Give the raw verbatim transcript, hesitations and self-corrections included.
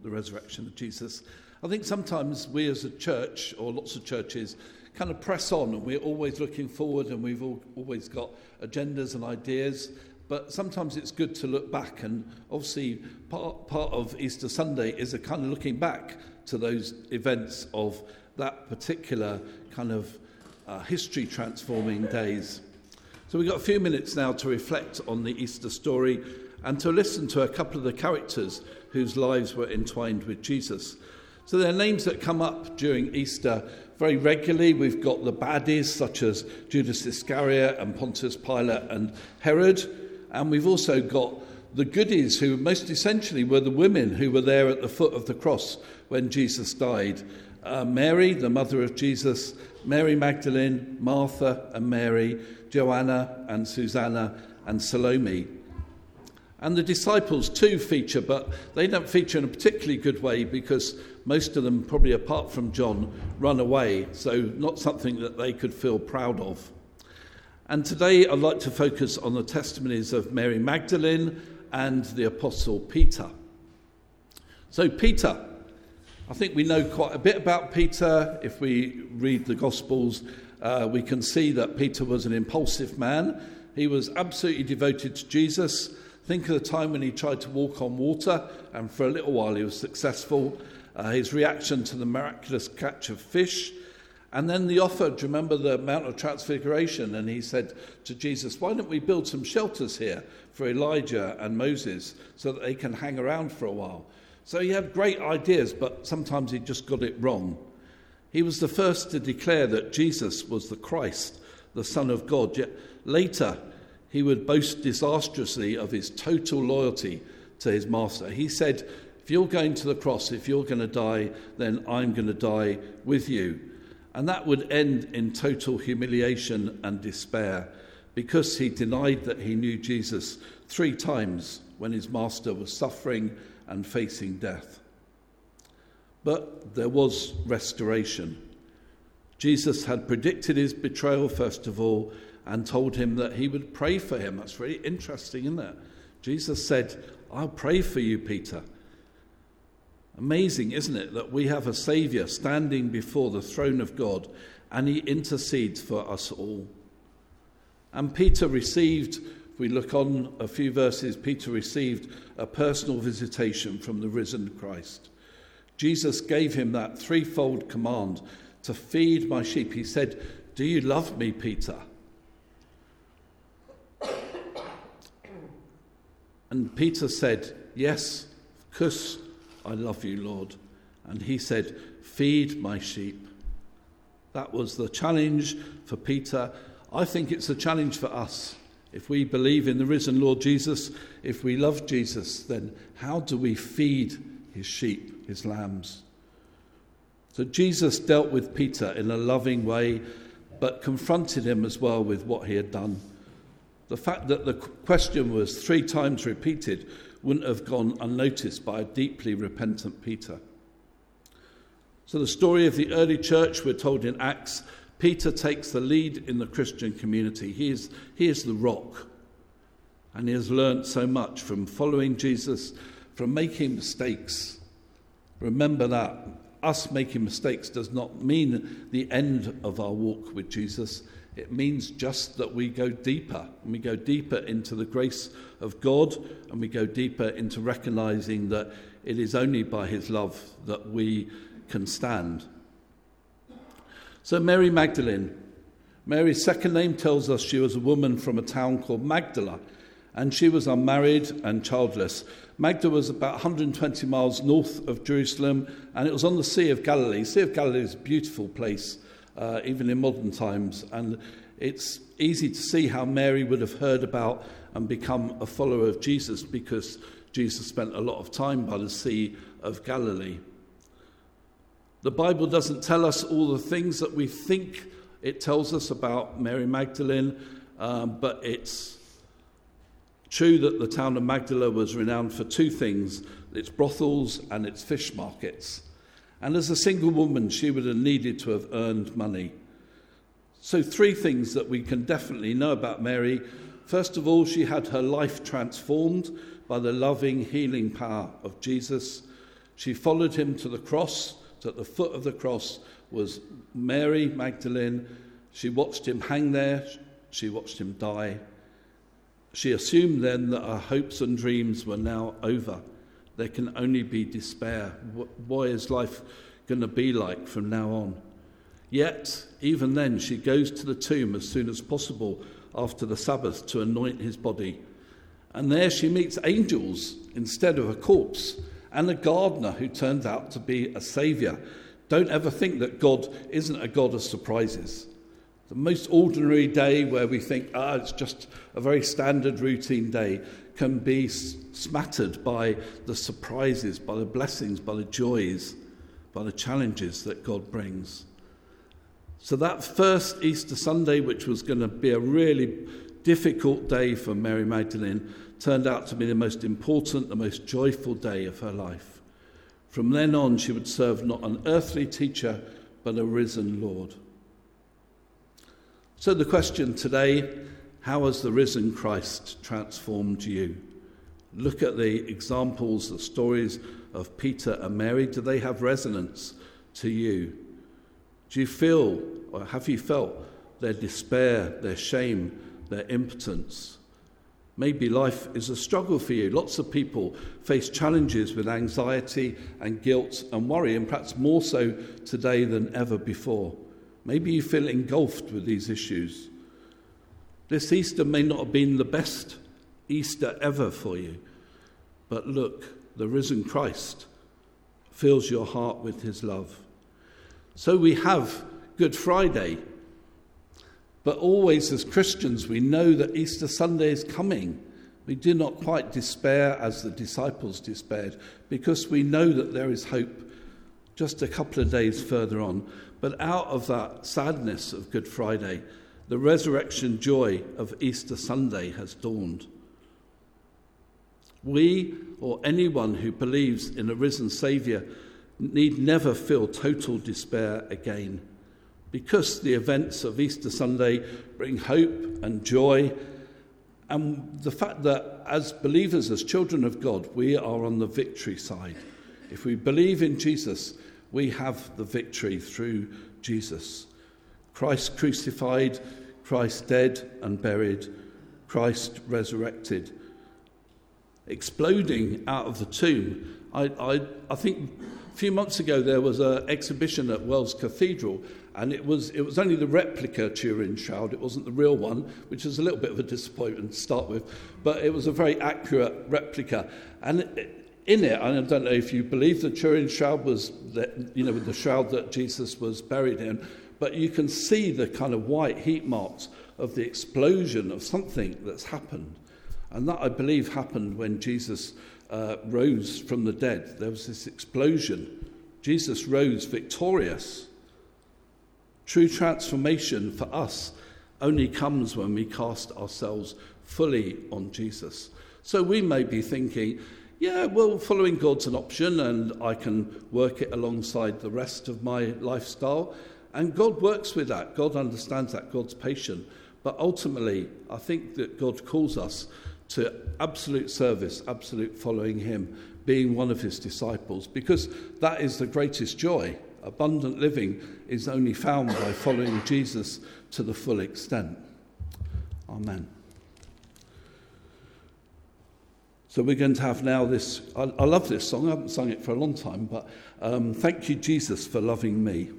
the resurrection of Jesus. I think sometimes we as a church, or lots of churches, kind of press on, and we're always looking forward, and we've all, always got agendas and ideas. But sometimes it's good to look back, and obviously part, part of Easter Sunday is a kind of looking back to those events of that particular kind of uh, history-transforming days. So we've got a few minutes now to reflect on the Easter story and to listen to a couple of the characters whose lives were entwined with Jesus. So there are names that come up during Easter very regularly. We've got the baddies such as Judas Iscariot and Pontius Pilate and Herod. And we've also got the goodies, who most essentially were the women who were there at the foot of the cross when Jesus died. Uh, Mary, the mother of Jesus, Mary Magdalene, Martha and Mary, Joanna and Susanna and Salome. And the disciples too feature, but they don't feature in a particularly good way because most of them, probably apart from John, run away, so not something that they could feel proud of. And today I'd like to focus on the testimonies of Mary Magdalene and the Apostle Peter. So Peter, I think we know quite a bit about Peter. If we read the Gospels, uh, we can see that Peter was an impulsive man. He was absolutely devoted to Jesus. Think of the time when he tried to walk on water, and for a little while he was successful. Uh, his reaction to the miraculous catch of fish. And then the offer, do you remember the Mount of Transfiguration? And he said to Jesus, why don't we build some shelters here for Elijah and Moses so that they can hang around for a while? So he had great ideas, but sometimes he just got it wrong. He was the first to declare that Jesus was the Christ, the Son of God. Yet later, he would boast disastrously of his total loyalty to his master. He said, if you're going to the cross, if you're going to die, then I'm going to die with you. And that would end in total humiliation and despair because he denied that he knew Jesus three times when his master was suffering and facing death. But there was restoration. Jesus had predicted his betrayal, first of all, and told him that he would pray for him. That's really interesting, isn't it? Jesus said, I'll pray for you, Peter. Amazing, isn't it, that we have a Saviour standing before the throne of God and he intercedes for us all. And Peter received, if we look on a few verses, Peter received a personal visitation from the risen Christ. Jesus gave him that threefold command to feed my sheep. He said, do you love me, Peter? And Peter said, yes, of course I love you, Lord. And he said, feed my sheep. That was the challenge for Peter. I think it's a challenge for us. If we believe in the risen Lord Jesus, if we love Jesus, then how do we feed his sheep, his lambs? So Jesus dealt with Peter in a loving way, but confronted him as well with what he had done. The fact that the question was three times repeated wouldn't have gone unnoticed by a deeply repentant Peter. So the story of the early church, we're told in Acts, Peter takes the lead in the Christian community. He is, he is the rock. And he has learnt so much from following Jesus, from making mistakes. Remember that. Us making mistakes does not mean the end of our walk with Jesus. It means just that we go deeper, and we go deeper into the grace of God, and we go deeper into recognizing that it is only by his love that we can stand. So Mary Magdalene. Mary's second name tells us she was a woman from a town called Magdala, and she was unmarried and childless. Magdala was about one hundred twenty miles north of Jerusalem, and it was on the Sea of Galilee. Sea of Galilee is a beautiful place. Uh, even in modern times, and it's easy to see how Mary would have heard about and become a follower of Jesus because Jesus spent a lot of time by the Sea of Galilee. The Bible doesn't tell us all the things that we think it tells us about Mary Magdalene, um, but it's true that the town of Magdala was renowned for two things, its brothels and its fish markets. And as a single woman, she would have needed to have earned money. So three things that we can definitely know about Mary. First of all, she had her life transformed by the loving, healing power of Jesus. She followed him to the cross. At the foot of the cross was Mary Magdalene. She watched him hang there. She watched him die. She assumed then that her hopes and dreams were now over. There can only be despair. What is life going to be like from now on? Yet, even then, she goes to the tomb as soon as possible after the Sabbath to anoint his body. And there she meets angels instead of a corpse, and a gardener who turns out to be a saviour. Don't ever think that God isn't a God of surprises. The most ordinary day where we think, ah, it's just a very standard routine day, can be smattered by the surprises, by the blessings, by the joys, by the challenges that God brings. So that first Easter Sunday, which was going to be a really difficult day for Mary Magdalene, turned out to be the most important, the most joyful day of her life. From then on, she would serve not an earthly teacher, but a risen Lord. So the question today, how has the risen Christ transformed you? Look at the examples, the stories of Peter and Mary. Do they have resonance to you? Do you feel, or have you felt, their despair, their shame, their impotence? Maybe life is a struggle for you. Lots of people face challenges with anxiety and guilt and worry, and perhaps more so today than ever before. Maybe you feel engulfed with these issues. This Easter may not have been the best Easter ever for you, but look, the risen Christ fills your heart with his love. So we have Good Friday, but always as Christians we know that Easter Sunday is coming. We do not quite despair as the disciples despaired, because we know that there is hope just a couple of days further on. But out of that sadness of Good Friday, the resurrection joy of Easter Sunday has dawned. We, or anyone who believes in a risen Saviour, need never feel total despair again, because the events of Easter Sunday bring hope and joy, and the fact that as believers, as children of God, we are on the victory side. If we believe in Jesus, we have the victory through Jesus. Christ crucified, Christ dead and buried, Christ resurrected. Exploding out of the tomb. I, I, I think a few months ago there was an exhibition at Wells Cathedral, and it was it was only the replica Turin shroud. It wasn't the real one, which was a little bit of a disappointment to start with, but it was a very accurate replica. And it, in it, and I don't know if you believe the Turin shroud was, the, you know, the shroud that Jesus was buried in, but you can see the kind of white heat marks of the explosion of something that's happened. And that, I believe, happened when Jesus uh, rose from the dead. There was this explosion. Jesus rose victorious. True transformation for us only comes when we cast ourselves fully on Jesus. So we may be thinking, yeah, well, following God's an option, and I can work it alongside the rest of my lifestyle. And God works with that. God understands that. God's patient. But ultimately, I think that God calls us to absolute service, absolute following him, being one of his disciples, because that is the greatest joy. Abundant living is only found by following Jesus to the full extent. Amen. So we're going to have now this, I, I love this song, I haven't sung it for a long time, but um, thank you, Jesus, for loving me.